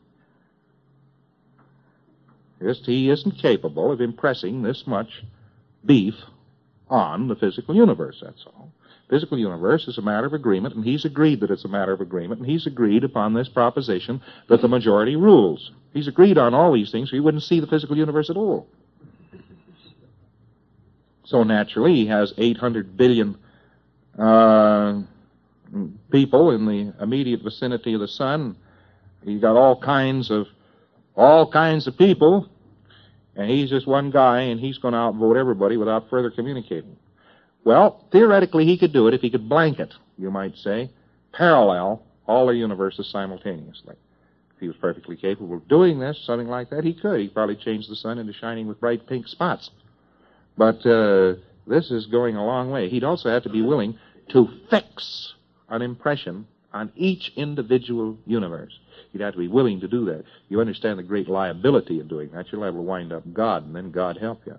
Just he isn't capable of impressing this much beef on the physical universe, that's all. Physical universe is a matter of agreement, and he's agreed that it's a matter of agreement, and he's agreed upon this proposition that the majority rules. He's agreed on all these things, or he wouldn't see the physical universe at all. So naturally, he has eight hundred billion uh, people in the immediate vicinity of the sun. He's got all kinds of all kinds of people, and he's just one guy, and he's going to outvote everybody without further communicating. Well, theoretically, he could do it if he could blanket, you might say, parallel all the universes simultaneously. If he was perfectly capable of doing this, something like that, he could. He'd probably change the sun into shining with bright pink spots. But uh, this is going a long way. He'd also have to be willing to fix an impression on each individual universe. He'd have to be willing to do that. You understand the great liability of doing that. You'll have to wind up God, and then God help you.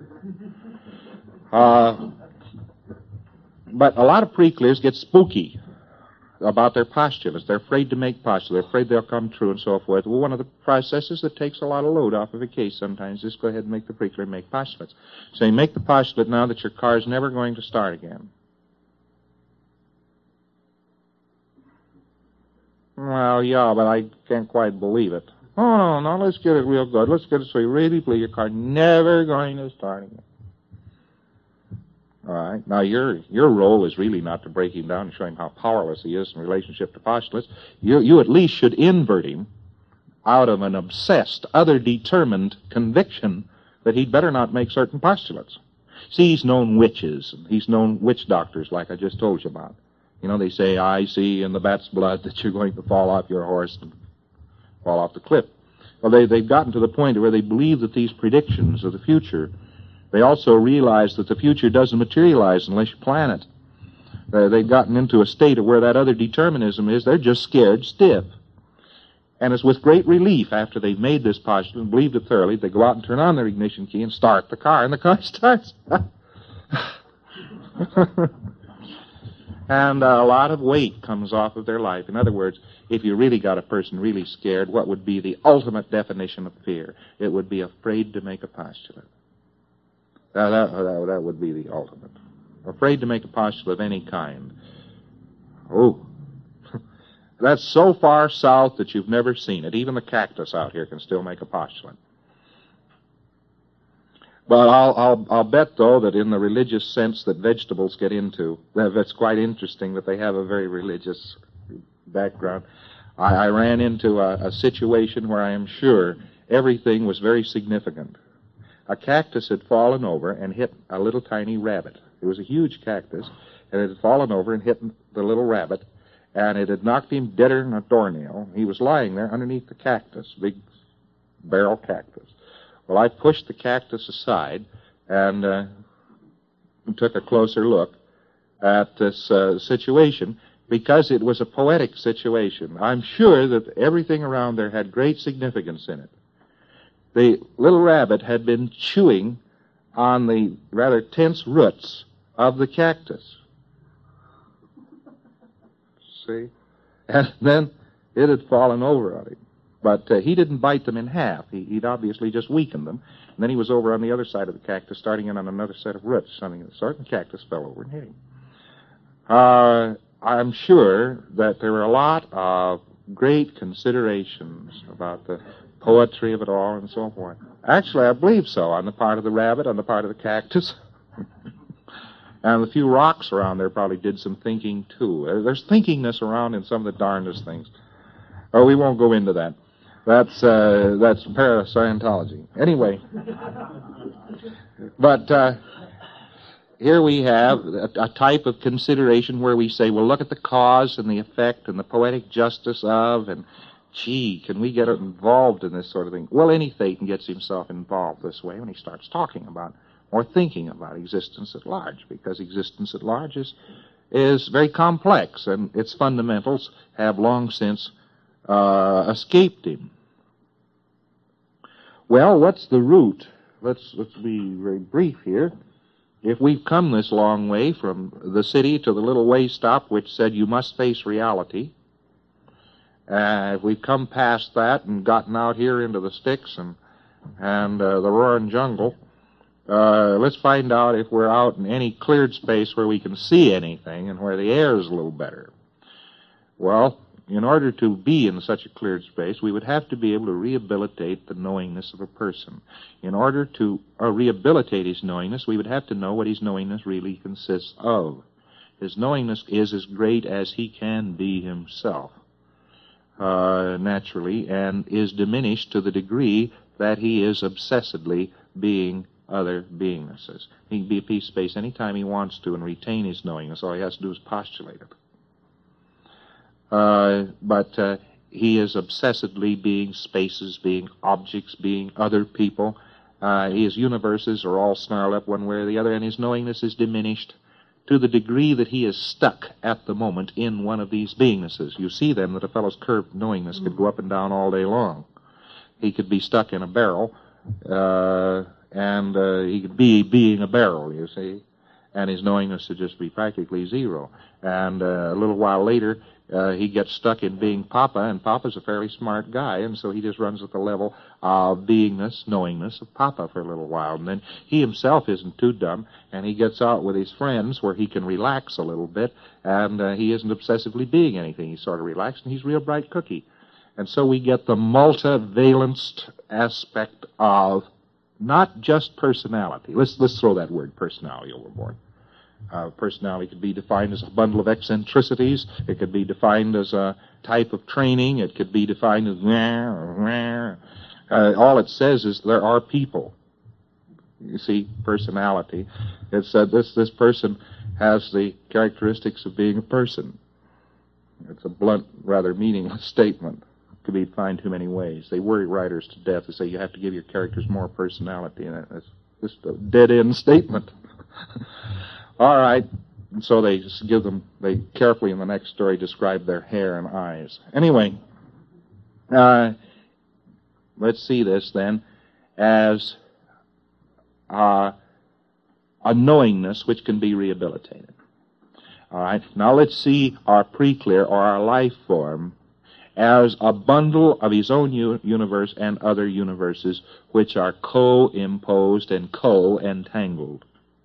Uh, but a lot of pre-clears get spooky about their postulates. They're afraid to make postulates. They're afraid they'll come true and so forth. Well, one of the processes that takes a lot of load off of a case sometimes is go ahead and make the pre-clear make postulates. Say, make the postulate now that your car is never going to start again. Well, yeah, but I can't quite believe it. Oh, no, no, let's get it real good. Let's get it so you really believe your car never going to start again. All right. Now, your your role is really not to break him down and show him how powerless he is in relationship to postulates. You, you at least should invert him out of an obsessed, other-determined conviction that he'd better not make certain postulates. See, he's known witches. He's known witch doctors, like I just told you about. You know, they say, I see in the bat's blood that you're going to fall off your horse and fall off the cliff. Well, they, they've gotten to the point where they believe that these predictions of the future, they also realize that the future doesn't materialize unless you plan it. Uh, they've gotten into a state of where that other determinism is, they're just scared stiff. And it's with great relief after they've made this postulate and believed it thoroughly, they go out and turn on their ignition key and start the car, and the car starts. And uh, a lot of weight comes off of their life. In other words, if you really got a person really scared, what would be the ultimate definition of fear? It would be afraid to make a postulate. That, that, that would be the ultimate. Afraid to make a postulate of any kind. Oh, that's so far south that you've never seen it. Even the cactus out here can still make a postulate. But I'll, I'll, I'll bet, though, that in the religious sense that vegetables get into, that's quite interesting that they have a very religious background. I, I ran into a, a situation where I am sure everything was very significant. A cactus had fallen over and hit a little tiny rabbit. It was a huge cactus, and it had fallen over and hit the little rabbit, and it had knocked him deader than a doornail. He was lying there underneath the cactus, big barrel cactus. Well, I pushed the cactus aside and uh, took a closer look at this uh, situation because it was a poetic situation. I'm sure that everything around there had great significance in it. The little rabbit had been chewing on the rather tense roots of the cactus. See? And then it had fallen over on him. But uh, he didn't bite them in half. He, he'd obviously just weakened them. And then he was over on the other side of the cactus, starting in on another set of roots, something of the sort, and the cactus fell over and hit him. Uh, I'm sure that there were a lot of great considerations about the poetry of it all and so forth. Actually, I believe so, on the part of the rabbit, on the part of the cactus. And the few rocks around there probably did some thinking, too. There's thinkingness around in some of the darndest things. Oh, we won't go into that. That's uh, that's parascientology. Anyway, but uh, here we have a, a type of consideration where we say, well, look at the cause and the effect and the poetic justice of, and gee, can we get involved in this sort of thing? Well, any Thetan gets himself involved this way when he starts talking about or thinking about existence at large, because existence at large is, is very complex, and its fundamentals have long since uh, escaped him. Well, what's the root? Let's, let's be very brief here. If we've come this long way from the city to the little way stop which said you must face reality, uh, if we've come past that and gotten out here into the sticks and, and uh, the roaring jungle, uh, let's find out if we're out in any cleared space where we can see anything and where the air is a little better. Well, in order to be in such a cleared space, we would have to be able to rehabilitate the knowingness of a person. In order to uh, rehabilitate his knowingness, we would have to know what his knowingness really consists of. His knowingness is as great as he can be himself, uh, naturally, and is diminished to the degree that he is obsessedly being other beingnesses. He can be a piece of space anytime he wants to and retain his knowingness. All he has to do is postulate it. Uh, but uh, he is obsessively being spaces, being objects, being other people. Uh, his universes are all snarled up one way or the other, and his knowingness is diminished to the degree that he is stuck at the moment in one of these beingnesses. You see then that a fellow's curved knowingness could go up and down all day long. He could be stuck in a barrel, uh, and uh, he could be being a barrel, you see, and his knowingness would just be practically zero. And uh, a little while later, uh, he gets stuck in being Papa, and Papa's a fairly smart guy, and so he just runs at the level of beingness, knowingness of Papa for a little while. And then he himself isn't too dumb, and he gets out with his friends where he can relax a little bit, and uh, he isn't obsessively being anything. He's sort of relaxed, and he's a real bright cookie. And so we get the multivalenced aspect of not just personality. Let's, let's throw that word personality overboard. Uh, personality could be defined as a bundle of eccentricities. It could be defined as a type of training. It could be defined as... Uh, all it says is there are people. You see, personality. It said this, this person has the characteristics of being a person. It's a blunt, rather meaningless statement. It could be defined too many ways. They worry writers to death. They say you have to give your characters more personality, and that's just a dead-end statement. All right, and so they just give them, they carefully in the next story describe their hair and eyes. Anyway, uh, let's see this then as uh, a knowingness which can be rehabilitated. All right, now let's see our preclear or our life form as a bundle of his own u- universe and other universes which are co-imposed and co-entangled.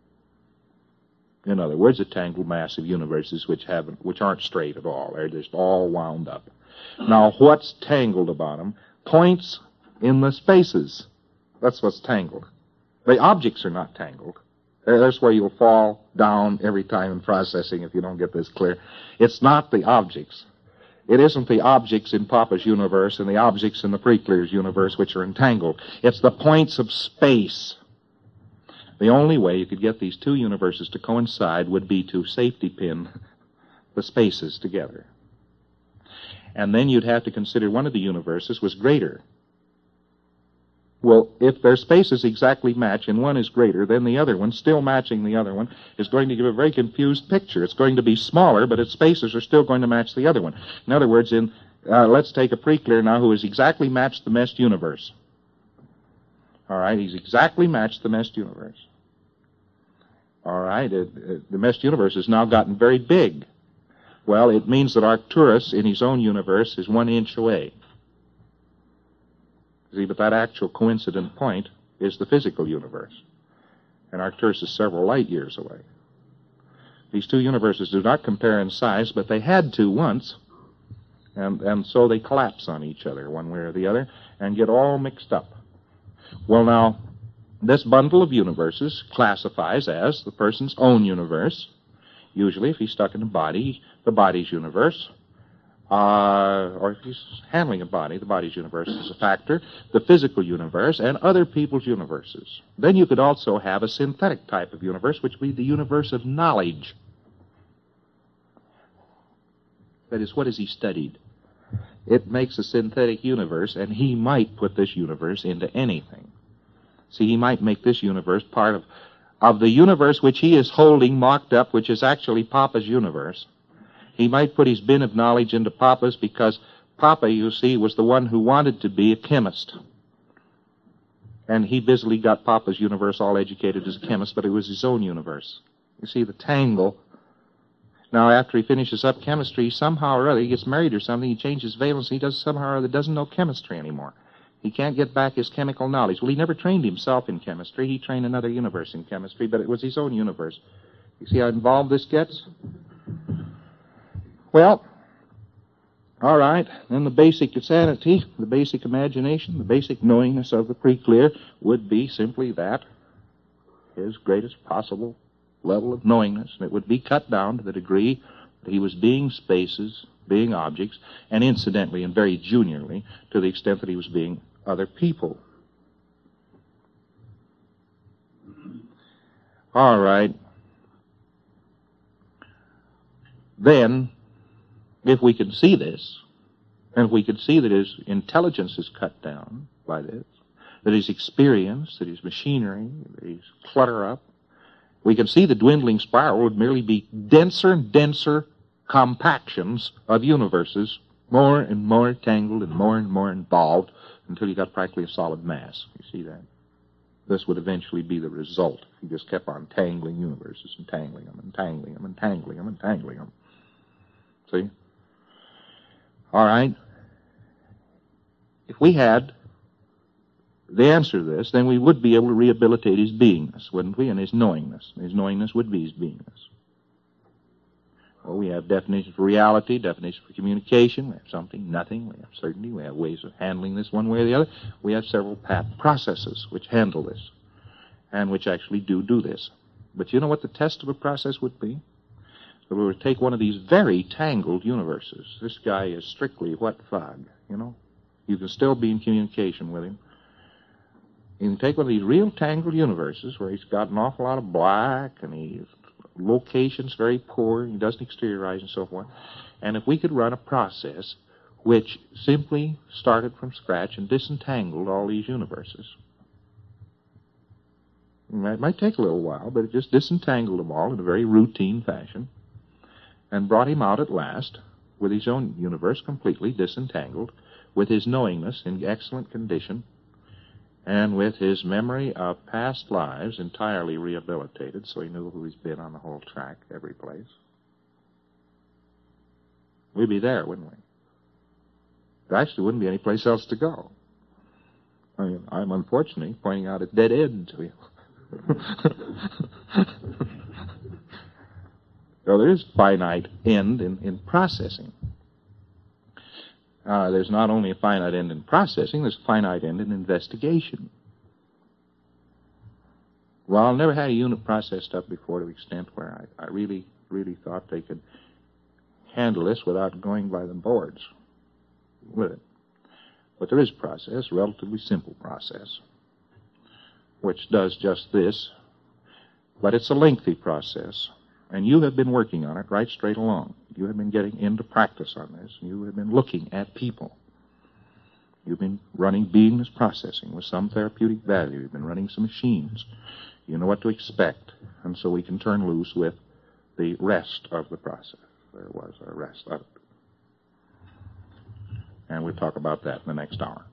In other words, a tangled mass of universes which haven't, which aren't straight at all. They're just all wound up. Now, what's tangled about them? Points in the spaces. That's what's tangled. The objects are not tangled. That's where you'll fall down every time in processing if you don't get this clear. It's not the objects. It isn't the objects in Papa's universe and the objects in the preclear's universe which are entangled. It's the points of space. The only way you could get these two universes to coincide would be to safety pin the spaces together. And then you'd have to consider one of the universes was greater. Well, if their spaces exactly match and one is greater, then the other one, still matching the other one, is going to give a very confused picture. It's going to be smaller, but its spaces are still going to match the other one. In other words, in uh, let's take a preclear now who has exactly matched the meshed universe. All right, he's exactly matched the meshed universe. All right, it, it, the meshed universe has now gotten very big. Well, it means that Arcturus in his own universe is one inch away. See, but that actual coincident point is the physical universe. And Arcturus is several light years away. These two universes do not compare in size, but they had to once. And, and so they collapse on each other one way or the other and get all mixed up. Well, now, this bundle of universes classifies as the person's own universe. Usually, if he's stuck in a body, the body's universe. Uh, or if he's handling a body, the body's universe is a factor. The physical universe and other people's universes. Then you could also have a synthetic type of universe, which would be the universe of knowledge. That is, what has he studied? It makes a synthetic universe, and he might put this universe into anything. See, he might make this universe part of of the universe which he is holding mocked up, which is actually Papa's universe. He might put his bin of knowledge into Papa's because Papa, you see, was the one who wanted to be a chemist. And he busily got Papa's universe all educated as a chemist, but it was his own universe. You see the tangle. Now, after he finishes up chemistry, somehow or other, he gets married or something, he changes valence, he does somehow or other doesn't know chemistry anymore. He can't get back his chemical knowledge. Well, he never trained himself in chemistry. He trained another universe in chemistry, but it was his own universe. You see how involved this gets? Well, all right, then the basic sanity, the basic imagination, the basic knowingness of the pre-clear would be simply that, his greatest possible level of knowingness, and it would be cut down to the degree that he was being spaces, being objects, and incidentally and very juniorly to the extent that he was being other people. All right. Then, if we could see this, and if we could see that his intelligence is cut down by this, that his experience, that his machinery, that his clutter up, we can see the dwindling spiral would merely be denser and denser compactions of universes, more and more tangled and more and more involved until you got practically a solid mass. You see that? This would eventually be the result if you just kept on tangling universes and tangling them and tangling them and tangling them and tangling them. See? All right. If we had the answer to this, then we would be able to rehabilitate his beingness, wouldn't we? And his knowingness. His knowingness would be his beingness. Well, we have definitions for reality, definitions for communication. We have something, nothing. We have certainty. We have ways of handling this one way or the other. We have several processes which handle this and which actually do do this. But you know what the test of a process would be? So we would take one of these very tangled universes. This guy is strictly wet fog, you know. You can still be in communication with him. You can take one of these real tangled universes where he's got an awful lot of black and his location's very poor, he doesn't exteriorize and so forth. And if we could run a process which simply started from scratch and disentangled all these universes. It might take a little while, but it just disentangled them all in a very routine fashion and brought him out at last with his own universe completely disentangled, with his knowingness in excellent condition, and with his memory of past lives entirely rehabilitated, so he knew who he's been on the whole track, every place. We'd be there, wouldn't we? There actually wouldn't be any place else to go. I mean, I'm unfortunately pointing out a dead end to you. So there is finite end in, in processing. Uh, there's not only a finite end in processing, there's a finite end in investigation. Well, I've never had a unit processed up before to the extent where I, I really, really thought they could handle this without going by the boards with it. But there is a process, a relatively simple process, which does just this, but it's a lengthy process. And you have been working on it right straight along. You have been getting into practice on this. You have been looking at people. You've been running beingness processing with some therapeutic value. You've been running some machines. You know what to expect. And so we can turn loose with the rest of the process. There was a rest of it. And we'll talk about that in the next hour.